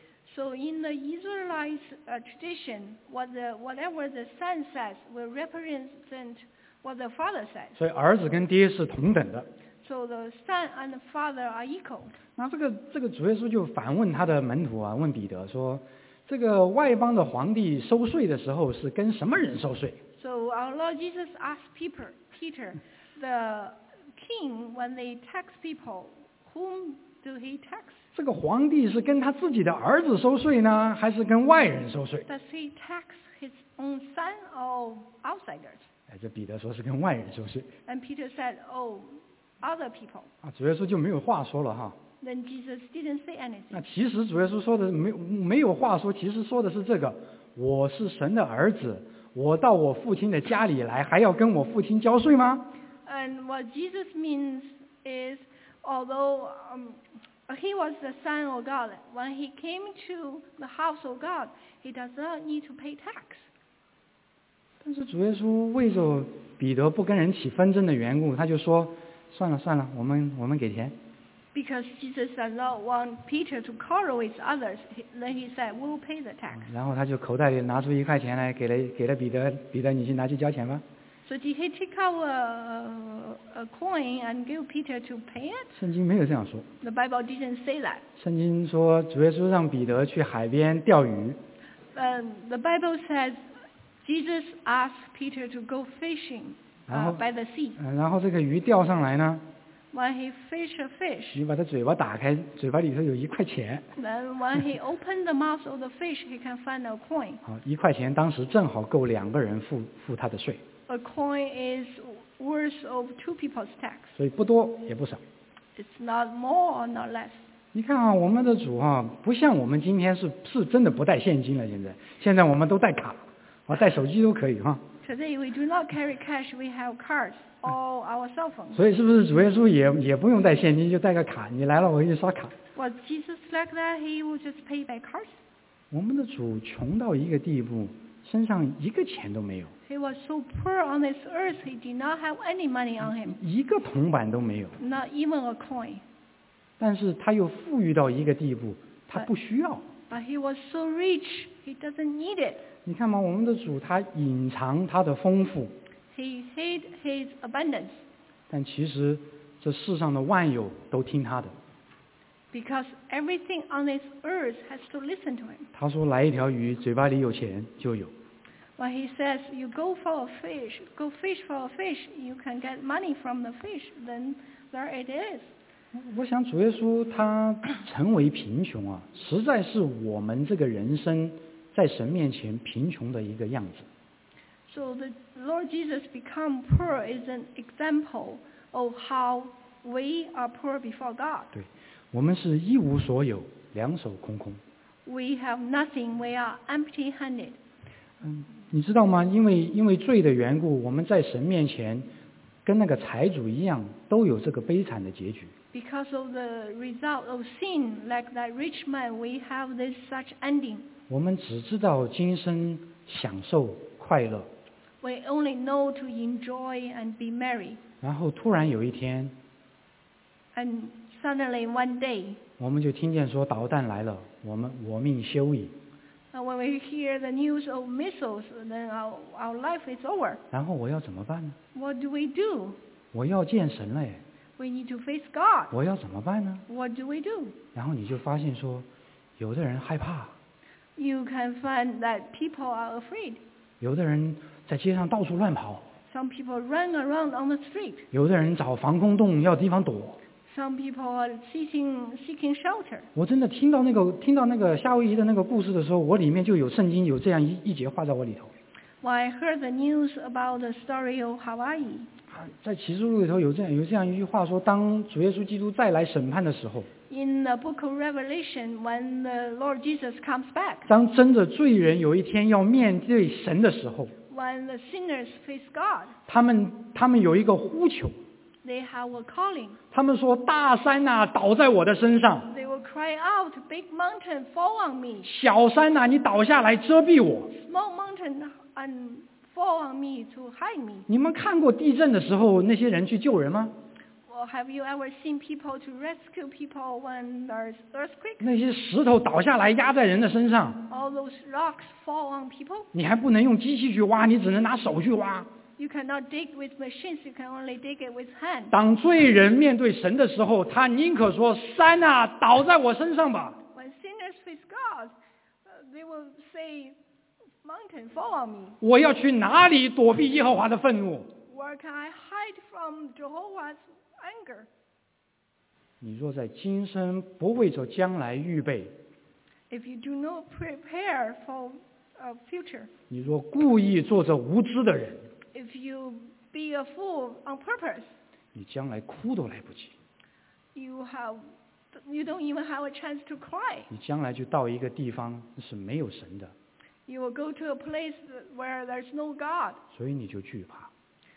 So in the Israelite uh, tradition, what the, whatever the son says will represent what the father says. 所以儿子跟爹是同等的。 So the son and the father are equal. 那这个这个主耶稣就反问他的门徒啊，问彼得说：“这个外邦的皇帝收税的时候是跟什么人收税？” So our Lord Jesus asked Peter, Peter, the king, when they tax people, whom do he tax? 这个皇帝是跟他自己的儿子收税呢，还是跟外人收税？ Does he tax his own son or outsiders? 哎，这彼得说是跟外人收税 And Peter said, oh, other people. 啊，主耶稣就没有话说了哈。 Then Jesus didn't say 那 anything. 其实主耶稣说的没有没有话说，其实说的是这个：我是神的儿子，我到我父亲的家里来，还要跟我父亲交税吗？ And what Jesus means is, although um, he was the Son of God, when he came to the house of God, he does not need to pay tax. 但是主耶稣为着彼得不跟人起纷争的缘故，他就说：算了算了，我们我们给钱。 Because Jesus does not want Peter to quarrel with others, he- then he said, we'll pay the tax. 然后他就口袋里拿出一块钱来，给了给了彼得，彼得你去拿去交钱吧。 So did he take out a, a coin and give Peter to pay it? 圣经没有这样说， The Bible didn't say that. 圣经说主耶稣让彼得去海边钓鱼， Uh, the Bible says Jesus asked Peter to go fishing uh, 然后 by the sea. 嗯，然后这个鱼钓上来呢， When he fished a fish, 你把它嘴巴打开，嘴巴里头有一块钱， then when he opened the mouth of the fish, he can find a coin. 好，一块钱当时正好够两个人付付他的税， A coin is worth of two people's tax. 所以不多也不少。 It's not more or not less. 你看啊，我们的主啊，不像我们今天是是真的不带现金了，现在现在我们都带卡，啊，带手机都可以哈。 Today we do not carry cash, we have cards or our cell phones. 所以是不是主耶稣也也不用带现金，就带个卡，你来了我给你刷卡。 Was Jesus like that? He would just pay by cards. 我们的主穷到一个地步，身上一个钱都没有， He was so poor on this earth, he did not have any money on him, 一个铜板都没有。 not even a coin. 但是他又富裕到一个地步，他不需要。 But he was so rich, he doesn't need it. 你看嘛，我们的主他隐藏他的丰富， He hid his abundance 但其实这世上的万有都听他的。 because everything on this earth has to listen to him. 他说来一条鱼，嘴巴里有钱就有。 When he says, you go for a fish, go fish for a fish, you can get money from the fish, then there it is. 我想主耶稣他成为贫穷啊，实在是我们这个人生在神面前贫穷的一个样子。 So the Lord Jesus become poor is an example of how we are poor before God. 对，我们是一无所有，两手空空。 We have nothing. We are empty-handed. 嗯，你知道吗？因为因为罪的缘故，我们在神面前跟那个财主一样，都有这个悲惨的结局。 Because of the result of sin, like that rich man, we have this such ending. 我们只知道今生享受快乐， We only know to enjoy and be merry. 然后突然有一天， And suddenly one day, 我们就听见说导弹来了，我们我命休矣。 uh, when we hear the news of missiles, then our, our life is over. 然后我要怎么办呢？ What do we do? 我要见神了耶， We need to face God. 我要怎么办呢？ What do we do? 然后你就发现说，有的人害怕， You can find that people are afraid. 有的人在街上到处乱跑， Some people run around on the street. 有的人找防空洞要地方躲。 Some people are seeking seeking shelter. 我真的听到那个听到那个夏威夷的那个故事的时候，我里面就有圣经有这样一一节话在我里头。 When I heard the news about the story of Hawaii, 啊在启示录里头有这样有这样一句话说，当主耶稣基督再来审判的时候， in the book of Revelation, when the Lord Jesus comes back, 当真的罪人有一天要面对神的时候， when the sinners face God, 他们他们有一个呼求， they have a calling. 他们说大山呐、倒在我的身上， They will cry out, "Big mountain, fall on me! 小山呐、你倒下来遮蔽我。 Small mountain, and fall on me to hide me." 你们看过地震的时候那些人去救人吗？ Well, have you ever seen people to rescue people when there's earthquake? 那些石头倒下来压在人的身上， All those rocks fall on people. 你还不能用机器去挖，你只能拿手去挖。 You cannot dig with machines. You can only dig it with hand. 当罪人面对神的时候，他宁可说山啊倒在我身上吧。 When sinners face God, uh, they will say, "Mountain, fall on me." 我要去哪里躲避耶和华的愤怒？ Where can I hide from Jehovah's anger? 你若在今生不为着将来预备， If you do not prepare for a future, 你若故意做着无知的人， if you be a fool on purpose, 你将来哭都来不及。 you have, you don't even have a chance to cry. 你将来就到一个地方是没有神的， You will go to a place where there's no God, 所以你就惧怕。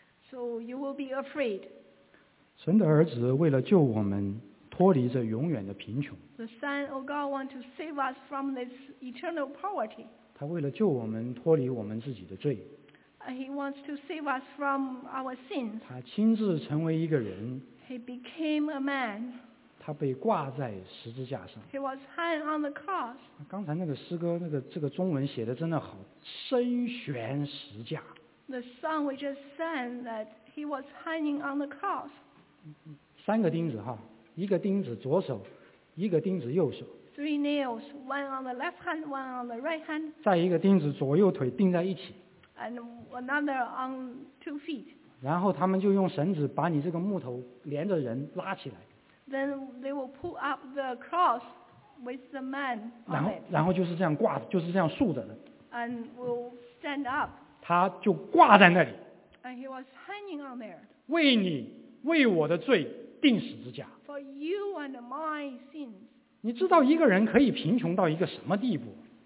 so you will be afraid. 神的儿子为了救我们脱离这永远的贫穷， The Son of God wants to save us from this eternal poverty. 他为了救我们脱离我们自己的罪， Uh, He wants to save us from our sins. 他亲自成为一个人， He became a man. 他被挂在十字架上。 He was hung on the cross. 刚才那个诗歌，那个这个中文写的真的好，身悬十架。 The song we just sang that he was hanging on the cross. 三个钉子哈，一个钉子左手，一个钉子右手， Three nails, one on the left hand, one on the right hand, 再一个钉子左右腿钉在一起， and another on two feet. 然后他们就用绳子把你这个木头连着人拉起来， Then they will pull up the cross with the man 然 on 后 it, 然后就是这样挂，就是这样竖着的， and will stand up. 他就挂在那里， And he was hanging on there 为你为我的罪钉十字架。 for you and my sins. 你知道一个人可以贫穷到一个什么地步？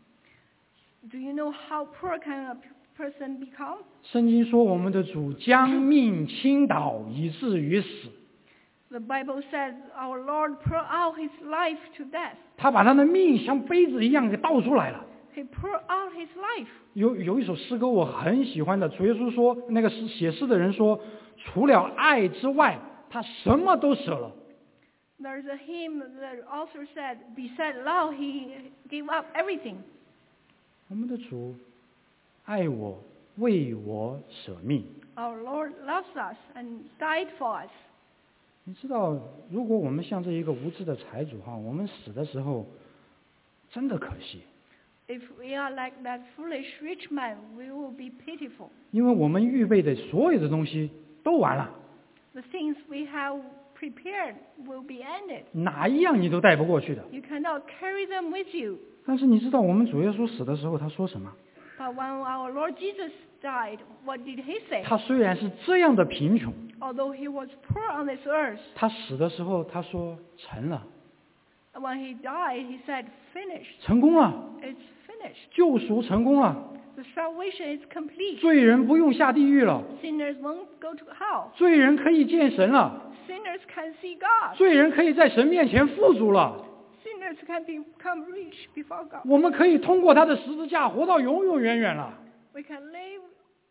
Do you know how poor can a p- person become? 圣经说我们的主将命倾倒，以至于死。 The Bible says our Lord poured out his life to death. 他把他的命像杯子一样给倒出来了。 He poured out his life. 有有一首诗歌我很喜欢的，主耶稣说，那个诗写诗的人说，除了爱之外，他什么都舍了。 There's a hymn that author said, "Beside love, he gave up everything." 我们的主爱我，为我舍命。 Our Lord loves us and died for us. 你知道，如果我们像这一个无知的财主哈，我们死的时候真的可惜， If we are like that foolish rich man, we will be pitiful. 因为我们预备的所有的东西都完了， The things we have prepared will be ended. 哪一样你都带不过去的。 You cannot carry them with you. 但是你知道我们主耶稣死的时候他说什么？ But when our Lord Jesus died, what did he say? 他虽然是这样的贫穷， Although he was poor on this earth, 他死的时候他说成了， when he died, he said, finished. 成功了， It's finished. 救赎成功了， The salvation is complete. 罪人不用下地狱了， Sinners won't go to hell. 罪人可以见神了， Sinners can see God. 罪人可以在神面前富足了。 Sinners can become rich before God. 我们可以通过他的十字架活到永永远远了。 We can live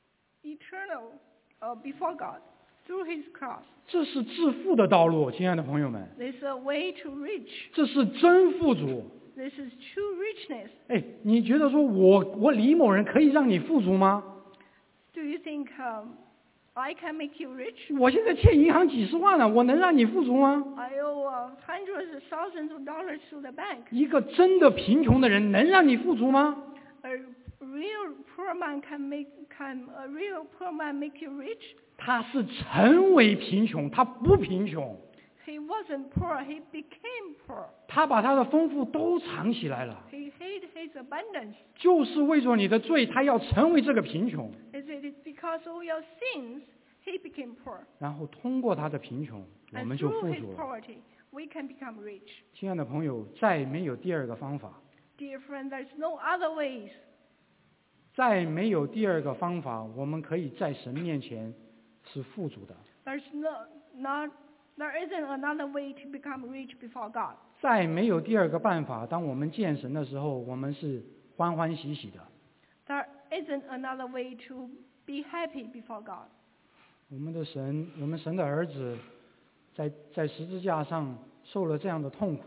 eternal uh, before God through his cross. 这是致富的道路，亲爱的朋友们， This is a way to reach. 这是真富足。 This is true richness. 哎，你觉得说我我李某人可以让你富足吗？ Do you think um, I can make you rich? 我现在欠银行几十万了，我能让你富足吗？ I owe uh, hundreds of thousands of dollars to the bank. 一个真的贫穷的人能让你富足吗？ A real poor man can make can a real poor man make you rich? 他是成为贫穷，他不贫穷， He wasn't poor, he became poor. 他把他的丰富都藏起来了， He hid his abundance. 就是为着你的罪，他要成为这个贫穷， Is it because of your sins he became poor? 然后通过他的贫穷，我 And 们就 through 富 his 足了。 poverty, we can become rich. 亲爱的朋友，再没有第二个方法， Dear friend, there's no other ways. 再没有第二个方法，我们可以在神面前是富足的。 There's no not there isn't another way to become rich before God. 再没有第二个办法，当我们见神的时候，我们是欢欢喜喜的。 There isn't another way to be happy before God. 我们的神，我们神的儿子在，在十字架上受了这样的痛苦，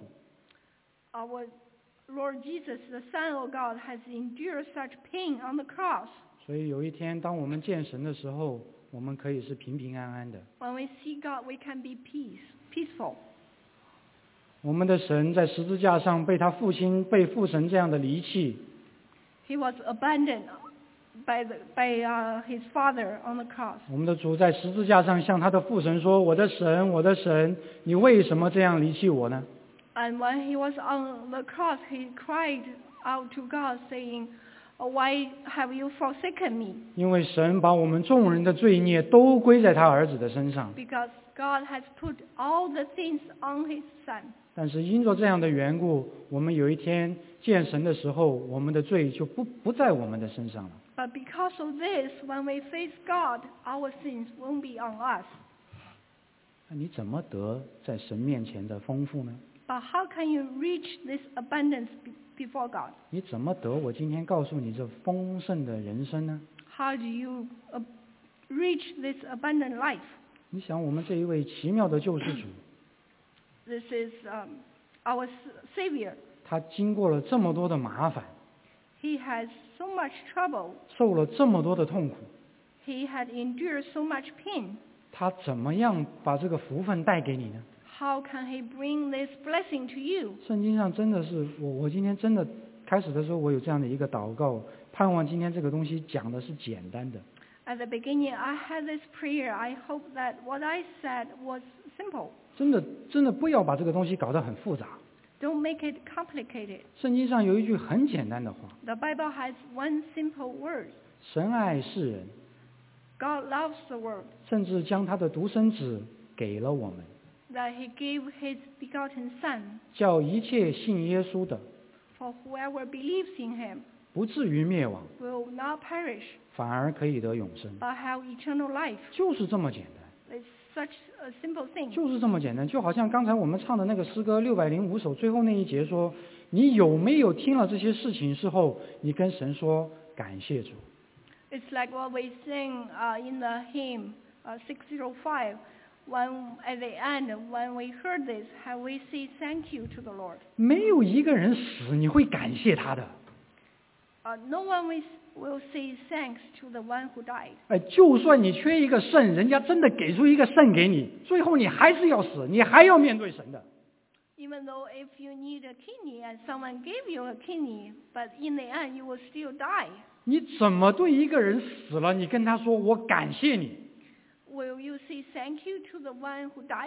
Our Lord Jesus, the Son of God, has endured such pain on the cross. 所以有一天，当我们见神的时候，我们可以是平平安安的。 When we see God, we can be peace, peaceful. 我们的神在十字架上被他父亲、被父神这样的离弃， He was abandoned by the, by uh, his Father on the cross. 我们的主在十字架上向他的父神说：“我的神，我的神，你为什么这样离弃我呢？” And when he was on the cross, he cried out to God, saying, "Why have you forsaken me?" 因为神把我们众人的罪孽都归在他儿子的身上， Because God has put all the sins on his Son. 但是因着这样的缘故，我们有一天见神的时候，我们的罪就不不在我们的身上了。 But because of this, when we face God, our sins won't be on us. 那你怎么得在神面前的丰富呢？ But how can you reach this abundance be- before God? 你怎么得我今天告诉你这丰盛的人生呢？ How do you uh, reach this abundant life? 你想，我们这一位奇妙的救世主， This is um, our S- Savior. 他经过了这么多的麻烦， He has so much trouble. 受了这么多的痛苦， He had endured so much pain. 他怎么样把这个福分带给你呢？ How can he bring this blessing to you? 圣经上真的是我，我今天真的开始的时候，我有这样的一个祷告，盼望今天这个东西讲的是简单的。 At the beginning, I had this prayer. I hope that what I said was simple. 真的，真的不要把这个东西搞得很复杂。 Don't make it complicated. 圣经上有一句很简单的话： The Bible has one simple word. 神爱世人， God loves the world, 甚至将他的独生子给了我们， that he gave his begotten Son, 叫一切信耶稣的， for whoever believes in him 不至于灭亡， will not perish, 反而可以得永生。 but have eternal life. 就是这么简单， It's such a simple thing. 就是这么简单。就好像刚才我们唱的那个诗歌六百零五首最后那一节说：“你有没有听了这些事情之后，你跟神说感谢主？” It's like what we sing uh, in the hymn uh, six oh five. When at the end, when we heard this, have we say thank you to the Lord? 没有一个人死你会感谢他的。 Uh, no one will, will say thanks to the one who died. 哎，就算你缺一个肾，人家真的给出一个肾给你，最后你还是要死，你还要面对神的。 Even though if you need a kidney and someone gave you a kidney, but in the end you will still die. 你怎么对一个人死了，你跟他说我感谢你？ Will you say thank you to the one who died?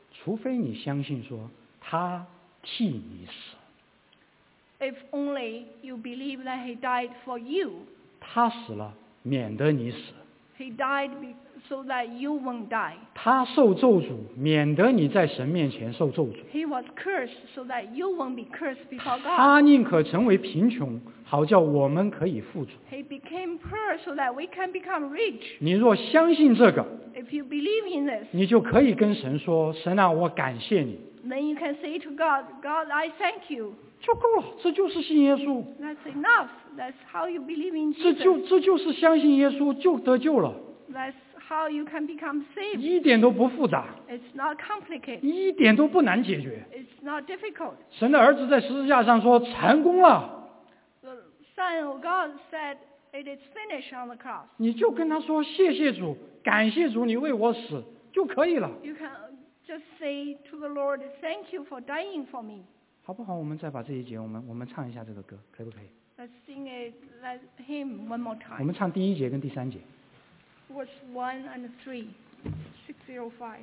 除非你相信说他替你死。 If only you believe that he died for you. 他死了，免得你死。 He died so that you won't die. 他受咒诅，免得你在神面前受咒诅。 He was cursed so that you won't be cursed before God. 他宁可成为贫穷，好叫我们可以富足。 He became poor so that we can become rich. 你若相信这个， If you believe in this, 你就可以跟神说：神啊，我感谢你。 then you can say to God, God, I thank you. 就够了，这就是信耶稣。 That's enough. That's how you believe in 这就 Jesus. 这就是相信耶稣就得救了。 That's how you can become saved. 一点都不复杂， It's not complicated. 一点都不难解决。 It's not difficult. 神的儿子在十字架上说成功了， The Son of God said, it is finished on the cross. 你就跟他说谢谢主，感谢主，你为我死就可以了， You can just say to the Lord, thank you for dying for me. 好不好？我们再把这一节我们我们唱一下这个歌，可不可以？ Let's sing it, let him one more 我 time. 们唱第一节跟第三节。 Verse one and three, six zero five.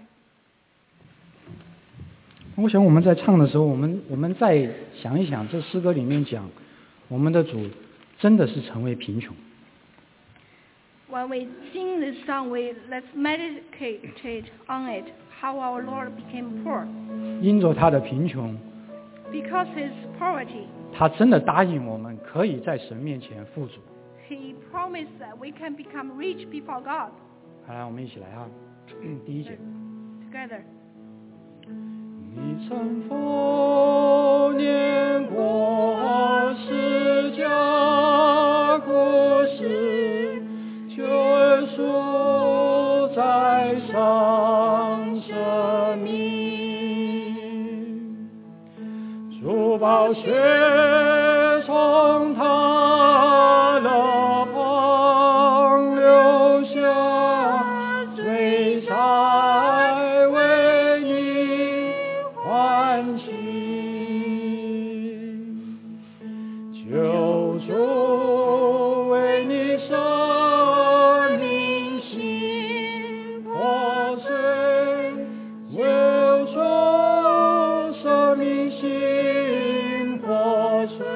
我想我们在唱的时候，我们我们再想一想，这诗歌里面讲，我们的主真的是成为贫穷。 When we sing this song, we let's meditate on it, how our Lord became poor. 因着他的贫穷， Because his poverty, 他真的答应我们可以在神面前富足。 he promised that we can become rich before God. 好，来，我们一起来哈。第一节。 Together. 你曾否念过释迦故事，救耶稣在上舍命，主宝血从他的旁流下，罪才为你还清，救主为你舍命心破碎，为主舍命心破碎，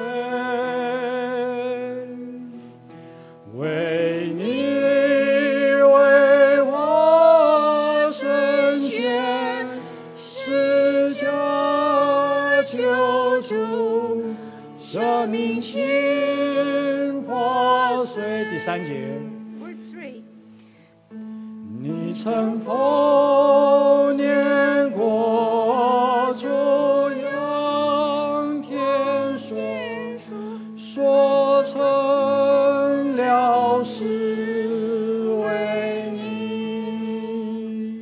为你为我伸冤，释迦救主，舍命心破碎。第三节， Verse three. 你曾否念过主仰天说，说成了事为你？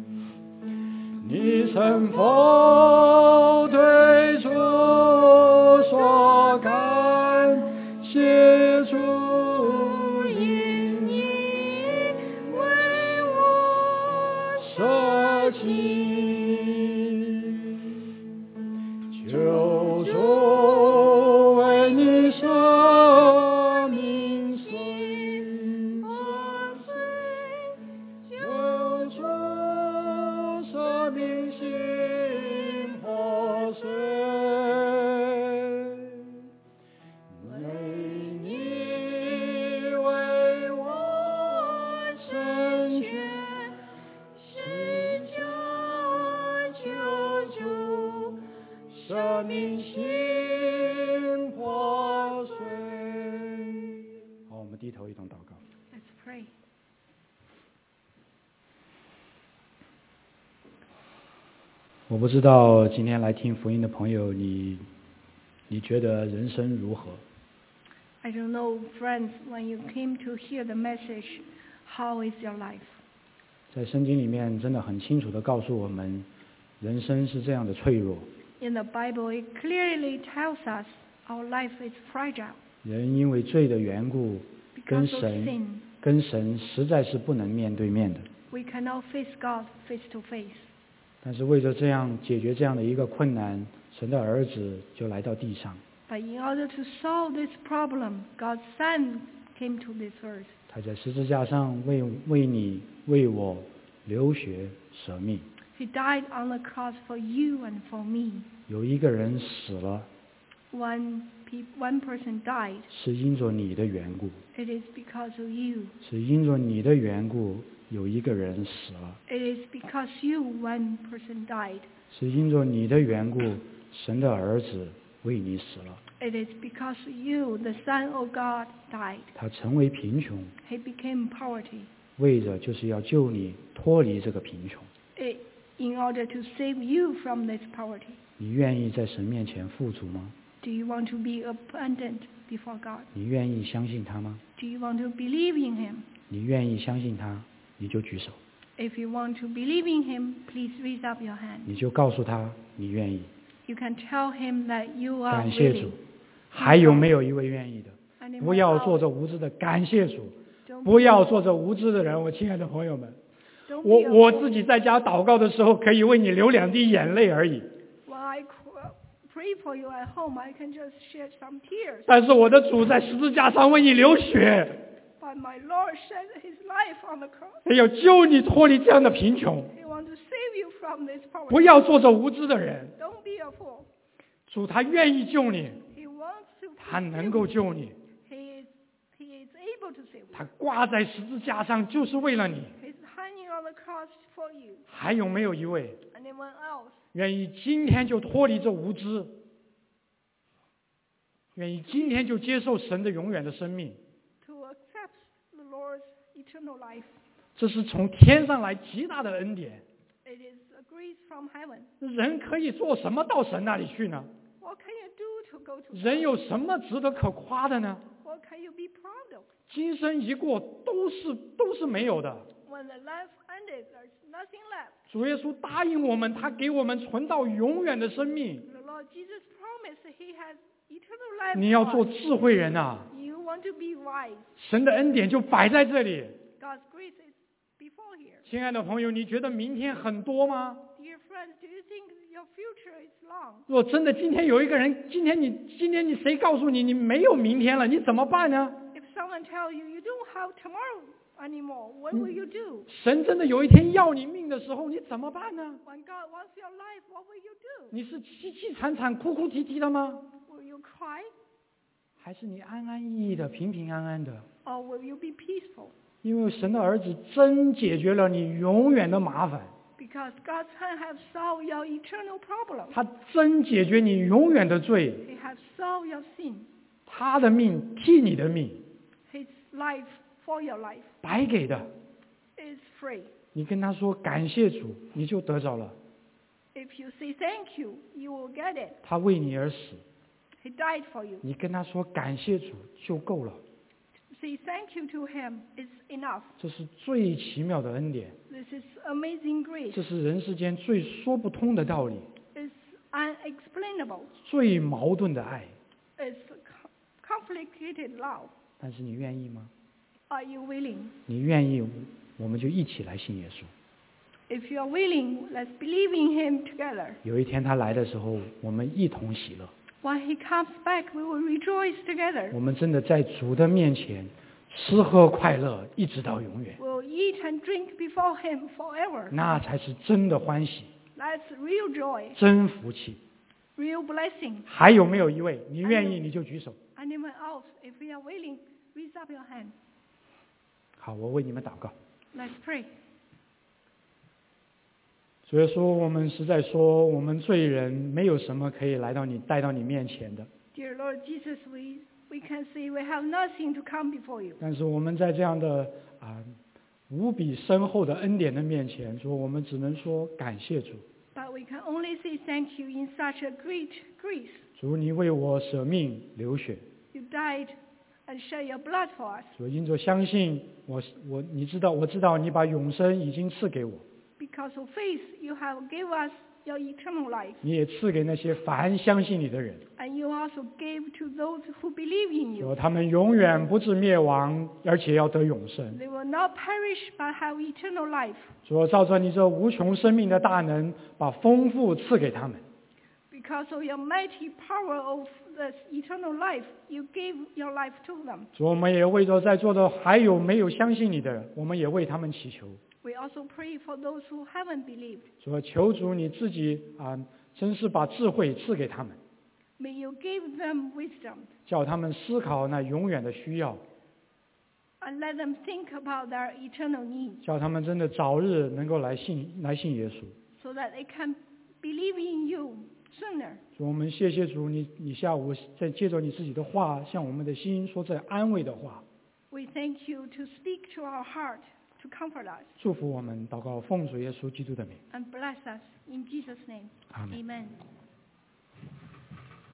你曾否对主说感谢主因你为我舍己，救主为你舍命心破碎，救主舍命心破碎，为你为我伸冤，释迦救主，舍命心破碎。好，我们低头一同祷告。 Let's pray. 我不知道今天来听福音的朋友，你你觉得人生如何？ I don't know, friends, when you came to hear the message, how is your life? 在圣经里面真的很清楚地告诉我们，人生是这样的脆弱。 In the Bible, it clearly tells us our life is fragile 人因为罪的缘故，跟 because of 神 sin. 跟神实在是不能面对面的。 We cannot face God face to face. 但是为着这样解决这样的一个困难，神的儿子就来到地上， But in order to solve this problem, God's Son came to this earth. 他在十字架上为为你为我流血舍命。 He died on the cross for you and for me. 有一个人死了， One, pe- one person died. 是因着你的缘故， It is because of you. 是因着你的缘故，有一个人死了， It is because you, one person died. 是因着你的缘故，神的儿子为你死了， It is because you, the Son of God, died. 他成为贫穷， He became poverty 为着就是要救你脱离这个贫穷。 eh, in order to save you from this poverty. 你愿意在神面前富足吗？ Do you want to be abundant before God? 你愿意相信他吗？ Do you want to believe in Him? 你愿意相信他，你就举手， If you want to believe in Him, please raise up your hand. 你就告诉他你愿意。 You can tell Him that you are 感谢 willing. 主，还有没有一位愿意的？ Anyone 不要 else? 做这无知的，感谢主， Don't 不要做这无知的人。我亲爱的朋友们， Don't 我 be a 我 fool. 自己在家祷告的时候，可以为你流两滴眼泪而已。 When I qu- pray for you at home, I can just shed some tears. 但是我的主在十字架上为你流血， But my Lord shed His life on the cross. 他要救你脱离这样的贫穷。 He wants to save you from this 不 poverty. 要做这无知的人。 Don't be a fool. 主他愿意救你， He wants to 他 save 能 you. 够救你， He is, he is able to save you. 他挂在十字架上就是为了你。 He's hanging on the cross for you. 还有没有一位 Anyone else? 愿意今天就脱离这无知，愿意今天就接受神的永远的生命？ To accept the Lord's eternal life. 这是从天上来极大的恩典。 It is a grace from heaven. 人可以做什么到神那里去呢？ What can you do to go to 人 God? 有什么值得可夸的呢？ What can you be proud of? 今生一过都是都是没有的。 When the life ended, there's nothing left. 主耶稣答应我们，他给我们存到永远的生命。 The Lord Jesus promised that He has eternal life. 你要 for 做 us. 智慧人啊！ You want to be wise. 神的恩典就摆在这里。 God's grace is before here. 亲爱的朋友，你觉得明天很多吗？ Dear friends, do you think your future is long? 若真的今天有一个人，今天你今天你谁告诉你你没有明天了，你怎么办呢？ If someone tells you you don't have tomorrow anymore, what will you do? 神真的有一天要你命的时候，你怎么办呢？ When God wants your life, what will you do? 你是凄凄惨惨、哭哭啼啼的吗？ Will you cry? 还是你安安逸逸的、平平安安的？ Or will you be peaceful? 因为神的儿子真解决了你永远的麻烦， Because God's Son has solved your eternal problem. 他真解决你永远的罪， He has solved your sin. 他的命替你的命， His life for your life 白给的。 is free. 你跟他说感谢主，你就得着了。 If you say thank you, you will get it. 他为你而死， He died for you. 你跟他说感谢主就够了。 Say thank you to Him is enough. 这是最奇妙的恩典， This is amazing grace. 这是人世间最说不通的道理， It's unexplainable. 最矛盾的爱。 It's co- complicated love. 但是你愿意吗？ Are you willing? 你愿意，我们就一起来信耶稣。 If you are willing, let's believe in Him together. 有一天他来的时候，我们一同喜乐。 When He comes back, we will rejoice together. 我们真的在主的面前吃喝快乐，一直到永远， We'll eat and drink before Him forever. 那才是真的欢喜， That's real joy, 真福气。 real blessing. 还有没有一位你愿意你就举手？ Anyone else, if we are willing, raise up your hand. 好，我为你们祷告。 Let's pray. 所以说，我们实在说，我们罪人没有什么可以来到你带到你面前的。 Dear Lord Jesus, we, we can say we have nothing to come before you. 但是我们在这样的啊、无比深厚的恩典的面前，说我们只能说感谢主。 But we can only say thank you in such a great grace. 主，你为我舍命流血， You died and shed your blood for us. 主因着相信我，我你知道，我知道你把永生已经赐给我， Because of faith, you have gave us your eternal life. 你也赐给那些凡相信你的人， And you also gave to those who believe in 说 you. 他们永远不至灭亡，而且要得永生。 They will not perish but have eternal life. 主，照着你这无穷生命的大能，把丰富赐给他们。 Because of your mighty power of this eternal life, you gave your life to them. 主，我们也为着在座的还有没有相信你的人，我们也为他们祈求。 We also pray for those who haven't believed. 主啊，求主你自己啊，真是把智慧赐给他们， May you give them wisdom 叫他们思考那永远的需要， and let them think about their eternal needs 叫他们真的早日能够来信来信耶稣。 so that they can believe in you sooner. 主，我们谢谢主，你你下午在借着你自己的话，向我们的心说这安慰的话， We thank you to speak to our heart, to comfort us, 祝福我们，祷告奉主耶稣基督的名， and bless us in Jesus' name. 阿门。 Amen.